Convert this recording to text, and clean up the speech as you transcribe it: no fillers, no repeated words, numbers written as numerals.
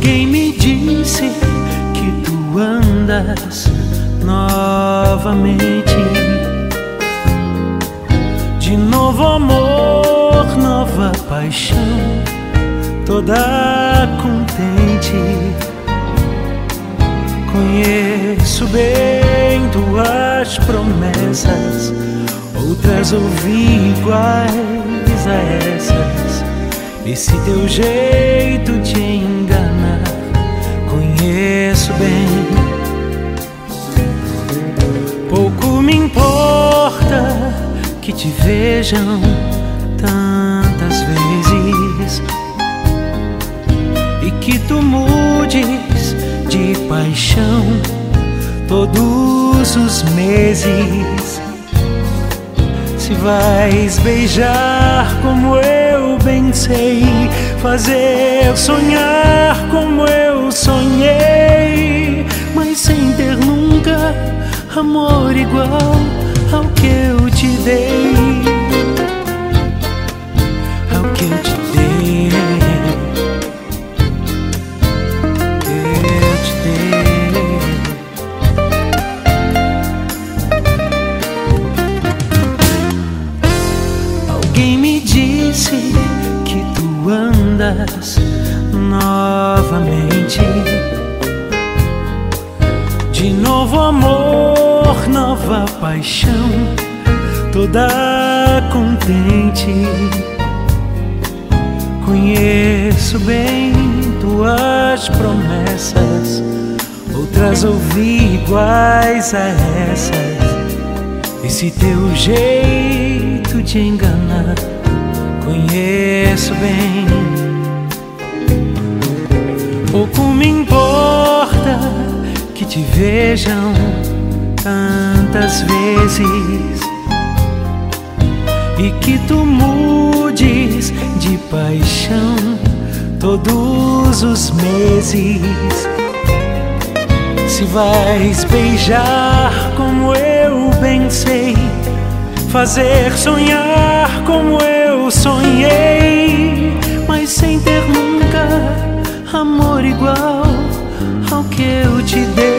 Alguém me disse que tu andas novamente. De novo amor, nova paixão, toda contente. Conheço bem tuas promessas, outras ouvi iguais a essas. Esse teu jeito de enganar, conheço bem. Pouco me importa que te vejam tantas vezes e que tu mudes de paixão todos os meses. Se vais beijar como eu bem sei, fazer sonhar como eu sonhei, mas sem ter nunca amor igual ao que eu te dei, ao que eu te dei, eu te dei. Alguém me disse que tu andas novamente. De novo amor, nova paixão, toda contente. Conheço bem tuas promessas, outras ouvi iguais a essas. Esse teu jeito de enganar, conheço bem. Pouco me importa que te vejam tantas vezes e que tu mudes de paixão todos os meses. Se vais beijar como eu bem sei, fazer sonhar como eu sonhei, mas sem ter nunca amor igual ao que eu te dei.